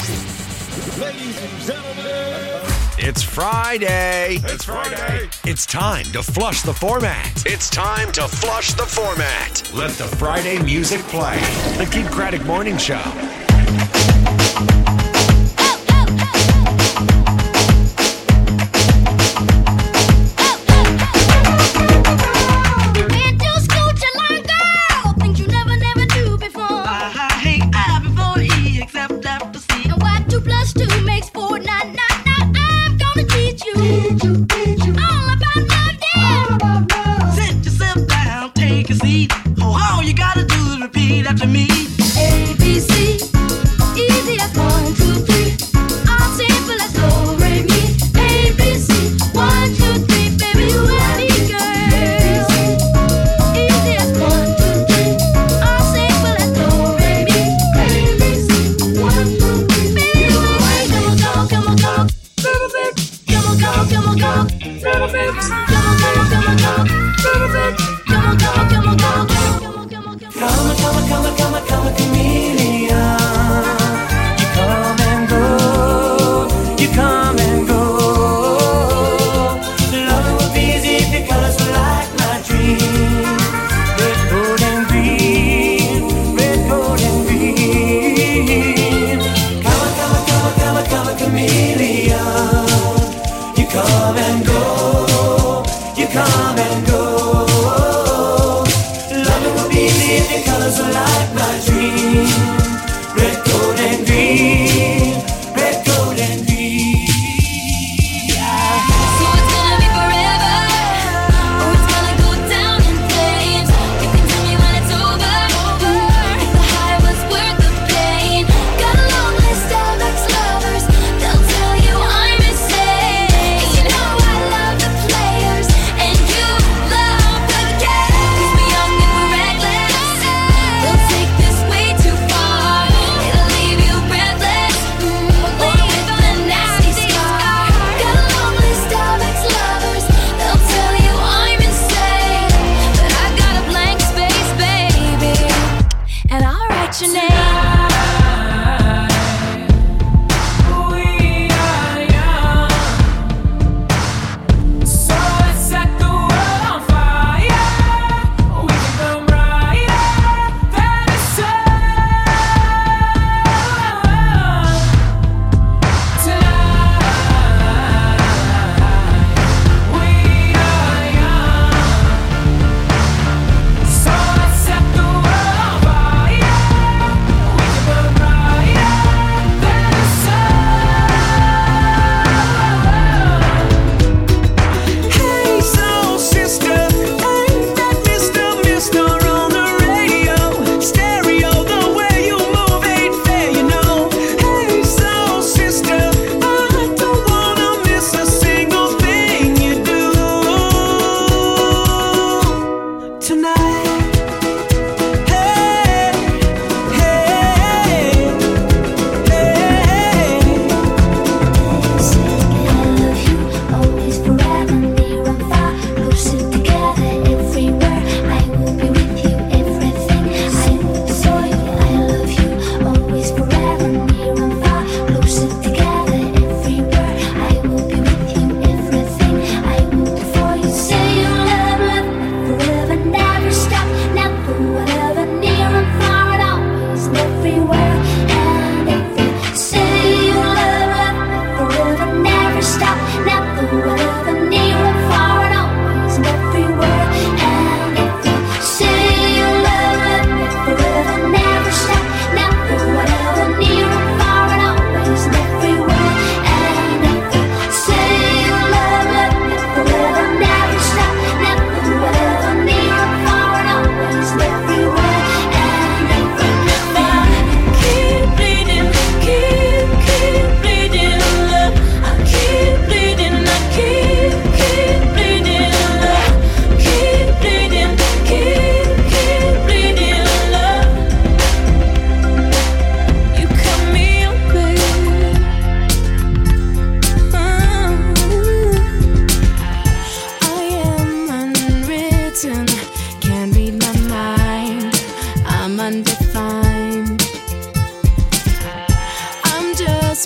Ladies and gentlemen, It's Friday. it's Friday. It's time to flush the format. It's time to flush the format. Let the Friday music play. The Kid Craddock Morning Show. Went to school to learn, girl, things you never do before. I hate I before E except after C. And why 2 plus 2 makes 4? Now, I'm gonna teach you all about love, yeah. Sit yourself down, take a seat. Oh, all you gotta do is repeat after me. A, B, C, easy as 1, 2, 3. All simple as do, re, mi. A, B, C, 1, 2, 3, baby, you and me, girl. Easy as 1, 2, 3. All simple as do, re, mi. A, B, C, 1, 2, 3, baby, you and me. Come on, little bit. Come on, little bit. Come on, little bit. Come a chameleon. You come and go. You come and go. Love will be easy if your colors were like my dream. Red, gold, and green. Red, gold, and green. Come a chameleon. You come and go. You come and go. Love will be easy if your colors were like my dream. Red, gold, and green. Red, gold, and green. Yeah. So it's gonna be forever, or it's gonna go down in flames. You can tell me when it's over, if the high was worth the pain. Got a long list of ex-lovers, they'll tell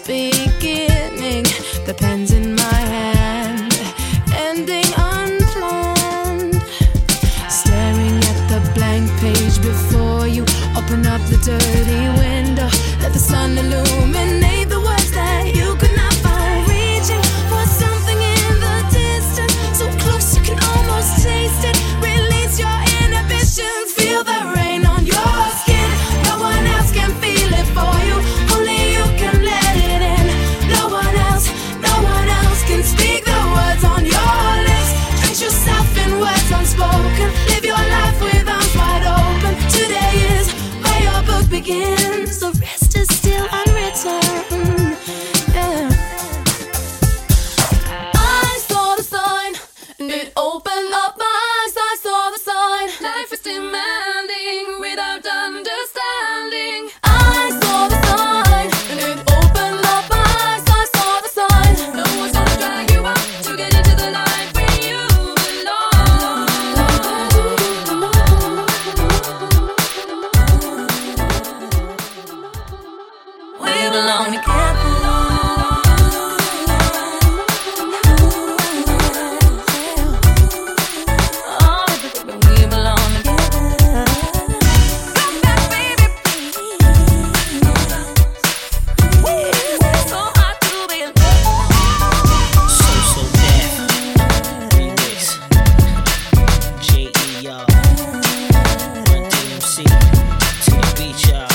beginning. The pen's in my hand, ending unplanned. Staring at the blank page before you. Open up the dirty window. Let the sun illuminate the words that you could not find. Reaching for something in the distance, so close you can almost taste it. Release your inhibitions. Feel the rain on your skin. No one else can feel it for you. Only you can let it in. No one else can speak the words on your lips. Drench yourself in words unspoken. Live your life with arms wide open. Today is where your book begins. The rest is still unwritten. Yeah. I saw the sign, and it opened up my eyes. I saw the sign. Life is demanding without understanding. I saw the sign, and it opened up my eyes. I saw the sign. No one's gonna drag you up to get into the light where you belong. We belong together. We belong together. Come back, baby. It's so hard to be alone. So deaf. Remix. J.E.R. Run DMC. To the beach, y'all.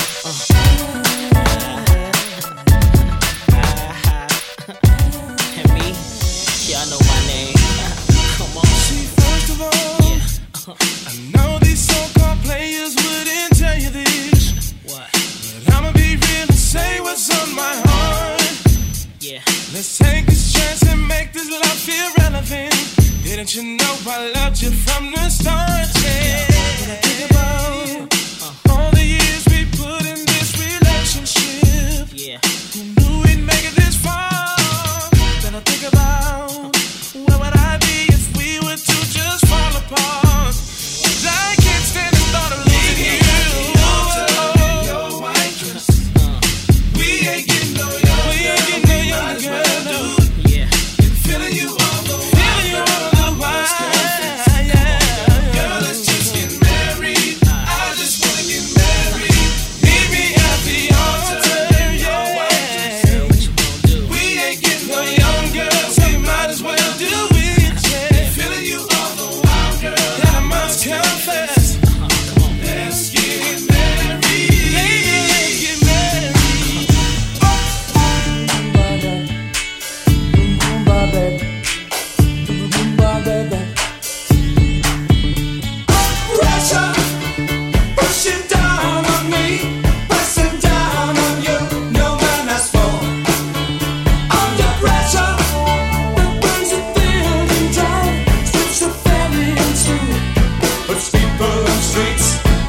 And me, y'all know my name. Come on. See, first of all, I know these so-called players wouldn't tell you this, What? but I'ma be real and say what's on my heart. Yeah. Let's take this chance and make this love feel relevant. Didn't you know I loved you from the start? Yeah. When I think about all the years we put in this relationship, Yeah. who knew we'd make it this far? Then I think about where would I be if we were to just fall apart? 'Cause I can't stand the thought of losing you. We ain't getting no younger, girl. Yeah. Feeling you all the while. Girl, let's just get married. I just wanna get married. Meet me at the altar, yeah. What you gonna do? We ain't getting no younger, so you might as well do it, yeah. Feeling you all the while, girl, and I must confess. Let's get married. Let's get married. Pressure, pushing down on me, pressing down on you. No man has fall. Under pressure, it brings it thin and dry, strips the family in two, puts people on streets.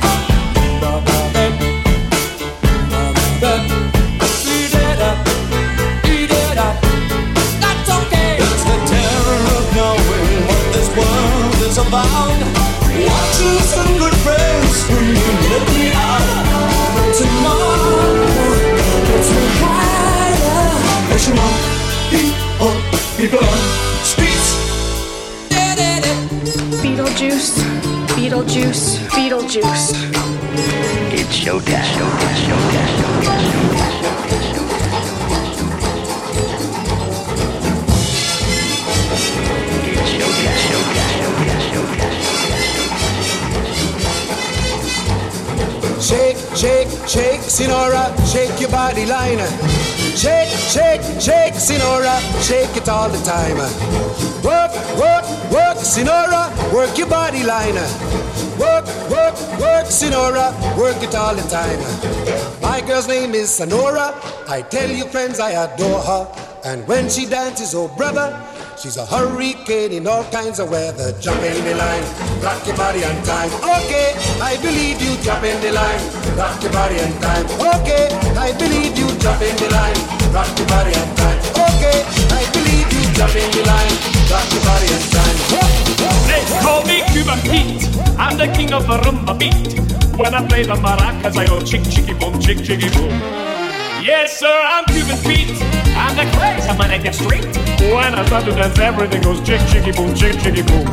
Eat it up, eat it up. That's okay. It's the terror of knowing what this world is about. Watching some good friends when you let me out. Tomorrow, it's me higher. As you want, people on streets. Beetlejuice, Beetlejuice, Beetlejuice. It's showtime. Shake, shake, shake, Sinora, shake your body line. Shake, shake, shake, Sinora, shake it all the time. Work, work, work, Sinora, work your body line. Work, work, work, Sinora, work it all the time. My girl's name is Sonora. I tell you, friends, I adore her. And when she dances, oh brother, she's a hurricane in all kinds of weather. Jump in the line, rock your body on time. Okay, I believe you. Jump in the line, rock your body on time. Okay, I believe you. Jump in the line, rock your body on time. Okay, I believe you. Jump in the line, rock your body on time. They call me Cuban Pete. I'm the king of the rumba beat. When I play the maracas, I go chick, chicky, boom, chick, chicky, boom. Yes, sir, I'm Cuban Pete. the craze, I'm on the street. When I start to dance, everything goes chick, chicky, boom, chick, chicky, boom.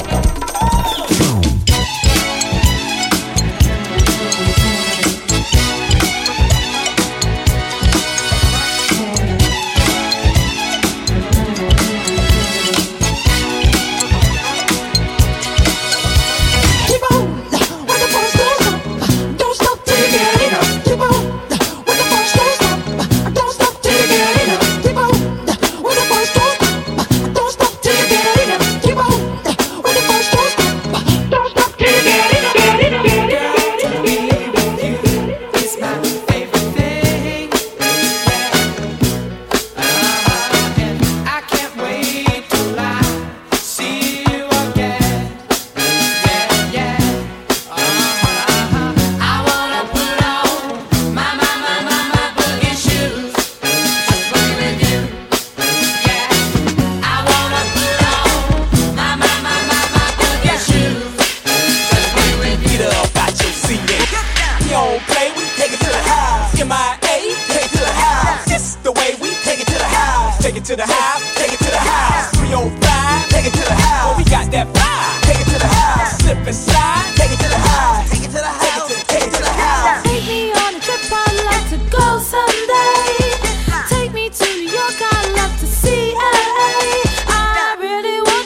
To the house, take it to the house. 305, take it to the house. We got that fire, take it to the house. Slip and slide, take it to the house. Take it to the house, take it to the house. Take me on a trip, I'd like to go someday. Take me to New York, I'd love to see LA. I really want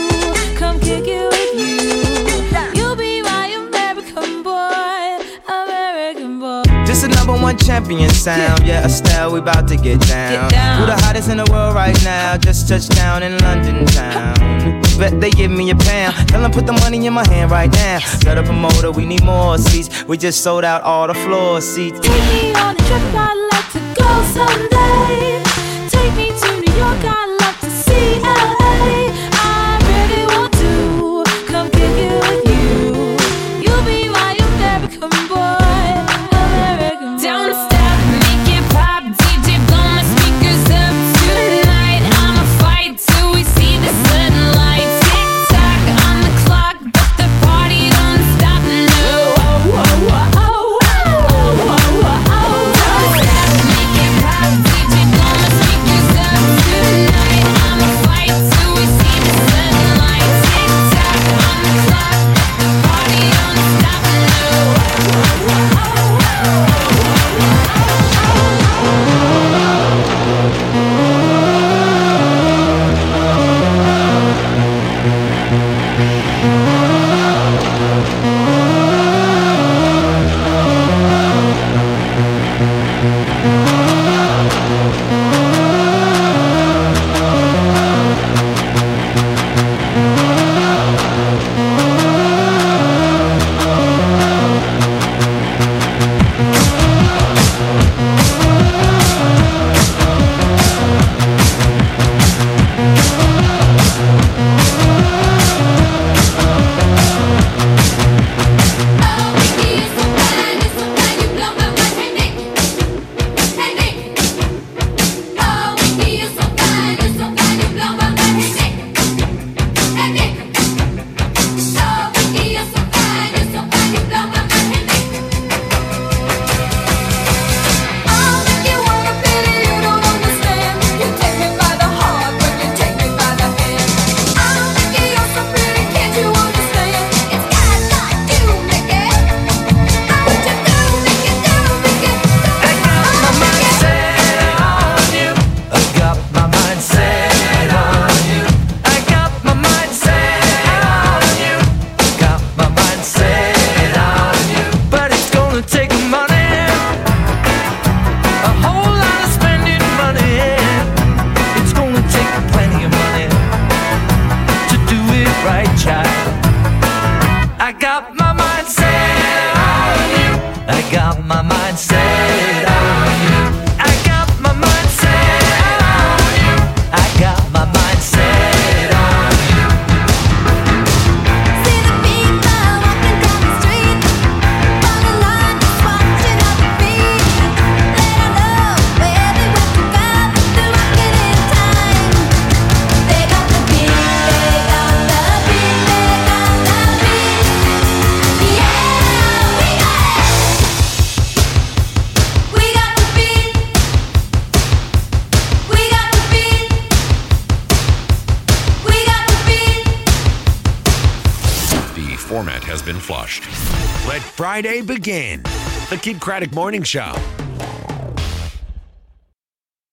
to come kick it with you. You'll be my American boy, American boy. This is #1 champion sound, yeah, Estelle, we about to get down. Who the hottest in the world right now? Just touched down in London town. Bet they give me a pound. Tell them put the money in my hand right now. Got a promoter, we need more seats. We just sold out all the floor seats. Take me on a trip, I'd like to go someday. Take me to New York, I'd love to see LA. I really want to come kick it with you. You'll be my American boy, American boy. Don't stop, make it pop, DJ blow my speakers up tonight. I'ma fight till we see the sunlight. Tick tock on the clock, but the party don't stop. No, oh, oh, oh, oh, oh, oh, oh, oh. Don't stop, make it pop, DJ format has been flushed. Let Friday begin. The Kid Craddock Morning Show